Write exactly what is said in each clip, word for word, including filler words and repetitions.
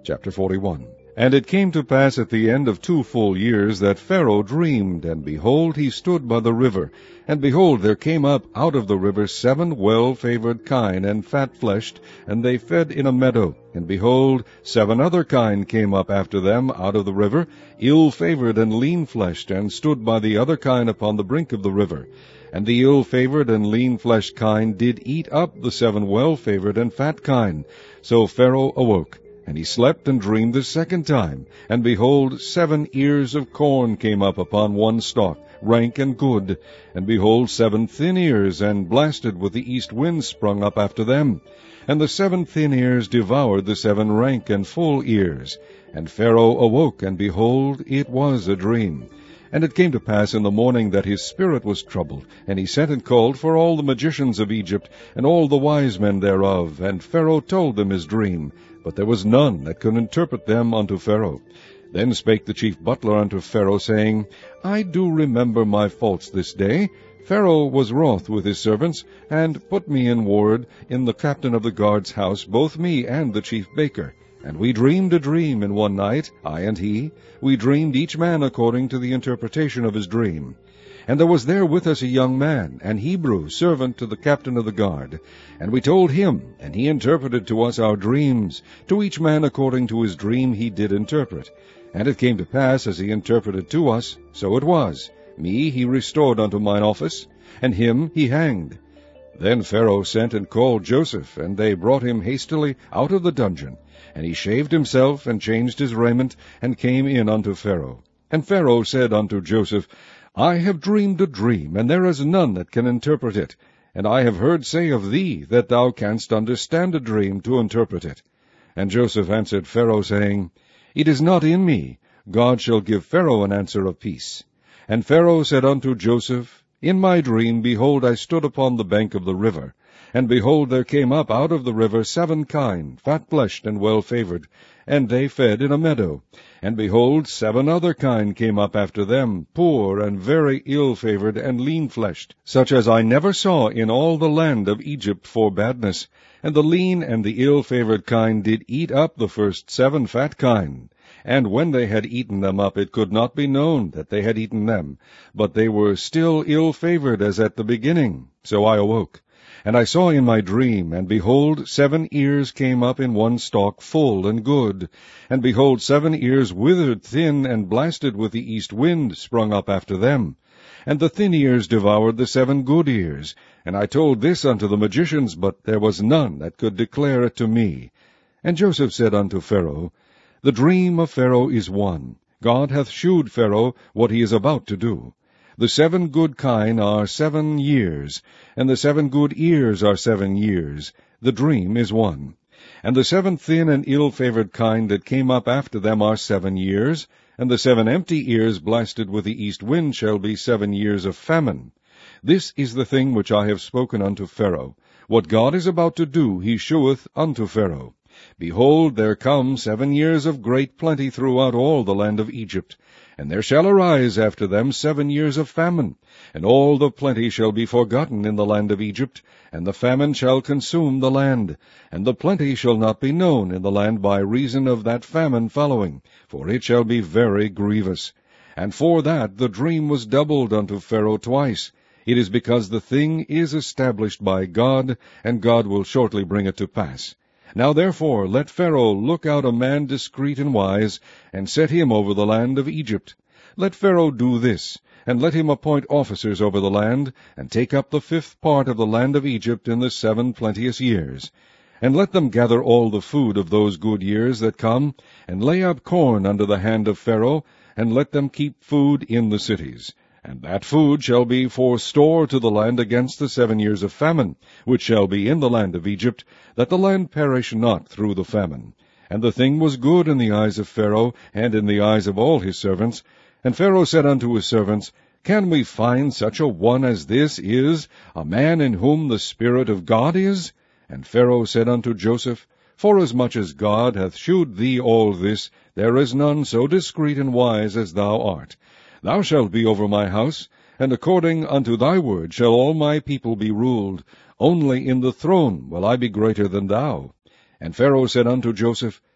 Chapter forty-one. And it came to pass at the end of two full years that Pharaoh dreamed, and behold, he stood by the river. And behold, there came up out of the river seven well-favored kine and fat-fleshed, and they fed in a meadow. And behold, seven other kine came up after them out of the river, ill-favored and lean-fleshed, and stood by the other kine upon the brink of the river. And the ill-favored and lean-fleshed kine did eat up the seven well-favored and fat kine. So Pharaoh awoke. And he slept and dreamed the second time. And behold, seven ears of corn came up upon one stalk, rank and good. And behold, seven thin ears, and blasted with the east wind, sprung up after them. And the seven thin ears devoured the seven rank and full ears. And Pharaoh awoke, and behold, it was a dream. And it came to pass in the morning that his spirit was troubled, and he sent and called for all the magicians of Egypt, and all the wise men thereof. And Pharaoh told them his dream, but there was none that could interpret them unto Pharaoh. Then spake the chief butler unto Pharaoh, saying, I do remember my faults this day. Pharaoh was wroth with his servants, and put me in ward in the captain of the guard's house, both me and the chief baker. And we dreamed a dream in one night, I and he. We dreamed each man according to the interpretation of his dream. And there was there with us a young man, an Hebrew, servant to the captain of the guard. And we told him, and he interpreted to us our dreams. To each man according to his dream he did interpret. And it came to pass, as he interpreted to us, so it was. Me he restored unto mine office, and him he hanged. Then Pharaoh sent and called Joseph, and they brought him hastily out of the dungeon. And he shaved himself, and changed his raiment, and came in unto Pharaoh. And Pharaoh said unto Joseph, I have dreamed a dream, and there is none that can interpret it. And I have heard say of thee, that thou canst understand a dream to interpret it. And Joseph answered Pharaoh, saying, It is not in me. God shall give Pharaoh an answer of peace. And Pharaoh said unto Joseph, In my dream, behold, I stood upon the bank of the river. And behold, there came up out of the river seven kine, fat-fleshed and well-favored, and they fed in a meadow. And behold, seven other kine came up after them, poor and very ill-favored and lean-fleshed, such as I never saw in all the land of Egypt for badness. And the lean and the ill-favored kine did eat up the first seven fat kine. And when they had eaten them up, it could not be known that they had eaten them, but they were still ill-favored as at the beginning. So I awoke. And I saw in my dream, and behold, seven ears came up in one stalk, full and good. And behold, seven ears withered, thin, and blasted with the east wind, sprung up after them. And the thin ears devoured the seven good ears. And I told this unto the magicians, but there was none that could declare it to me. And Joseph said unto Pharaoh, The dream of Pharaoh is one. God hath shewed Pharaoh what he is about to do. The seven good kine are seven years, and the seven good ears are seven years. The dream is one. And the seven thin and ill-favored kine that came up after them are seven years, and the seven empty ears blasted with the east wind shall be seven years of famine. This is the thing which I have spoken unto Pharaoh. What God is about to do he sheweth unto Pharaoh. Behold, there come seven years of great plenty throughout all the land of Egypt. And there shall arise after them seven years of famine, and all the plenty shall be forgotten in the land of Egypt, and the famine shall consume the land, and the plenty shall not be known in the land by reason of that famine following, for it shall be very grievous. And for that the dream was doubled unto Pharaoh twice. It is because the thing is established by God, and God will shortly bring it to pass. Now therefore let Pharaoh look out a man discreet and wise, and set him over the land of Egypt. Let Pharaoh do this, and let him appoint officers over the land, and take up the fifth part of the land of Egypt in the seven plenteous years. And let them gather all the food of those good years that come, and lay up corn under the hand of Pharaoh, and let them keep food in the cities. And that food shall be for store to the land against the seven years of famine, which shall be in the land of Egypt, that the land perish not through the famine. And the thing was good in the eyes of Pharaoh, and in the eyes of all his servants. And Pharaoh said unto his servants, Can we find such a one as this is, a man in whom the Spirit of God is? And Pharaoh said unto Joseph, Forasmuch as God hath shewed thee all this, there is none so discreet and wise as thou art. Thou shalt be over my house, and according unto thy word shall all my people be ruled. Only in the throne will I be greater than thou. And Pharaoh said unto Joseph,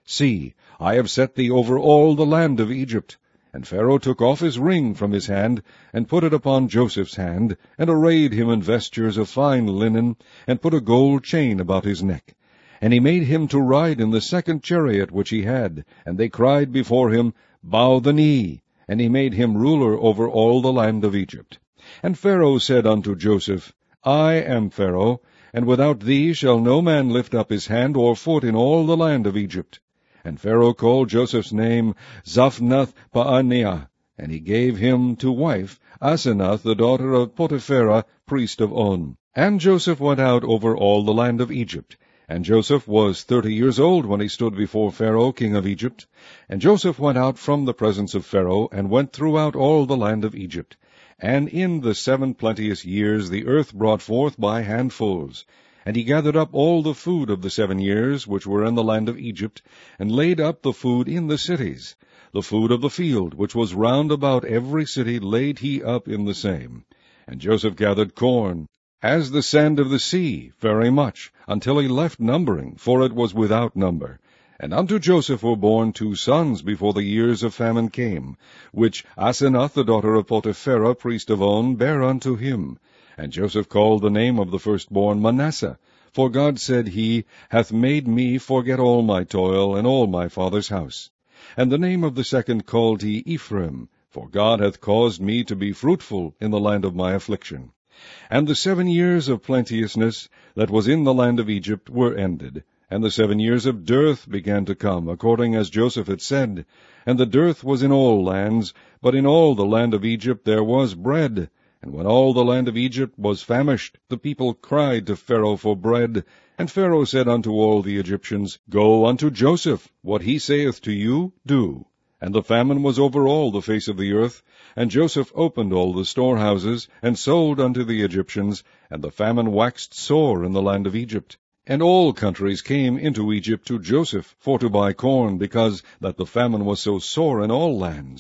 See, I have set thee over all the land of Egypt. And Pharaoh took off his ring from his hand, and put it upon Joseph's hand, and arrayed him in vestures of fine linen, and put a gold chain about his neck. And he made him to ride in the second chariot which he had, and they cried before him, Bow the knee. And he made him ruler over all the land of Egypt. And Pharaoh said unto Joseph, I am Pharaoh, and without thee shall no man lift up his hand or foot in all the land of Egypt. And Pharaoh called Joseph's name Zaphnath-Paaneah, and he gave him to wife Asenath, the daughter of Potipherah, priest of On. And Joseph went out over all the land of Egypt. And Joseph was thirty years old when he stood before Pharaoh, king of Egypt. And Joseph went out from the presence of Pharaoh, and went throughout all the land of Egypt. And in the seven plenteous years the earth brought forth by handfuls. And he gathered up all the food of the seven years which were in the land of Egypt, and laid up the food in the cities. The food of the field, which was round about every city, laid he up in the same. And Joseph gathered corn, as the sand of the sea, very much, until he left numbering, for it was without number. And unto Joseph were born two sons before the years of famine came, which Asenath, the daughter of Potipherah, priest of On, bare unto him. And Joseph called the name of the firstborn Manasseh, for God, said he, hath made me forget all my toil and all my father's house. And the name of the second called he Ephraim, for God hath caused me to be fruitful in the land of my affliction. And the seven years of plenteousness that was in the land of Egypt were ended, and the seven years of dearth began to come, according as Joseph had said. And the dearth was in all lands, but in all the land of Egypt there was bread. And when all the land of Egypt was famished, the people cried to Pharaoh for bread. And Pharaoh said unto all the Egyptians, Go unto Joseph, what he saith to you, do. And the famine was over all the face of the earth. And Joseph opened all the storehouses, and sold unto the Egyptians, and the famine waxed sore in the land of Egypt. And all countries came into Egypt to Joseph for to buy corn, because that the famine was so sore in all lands.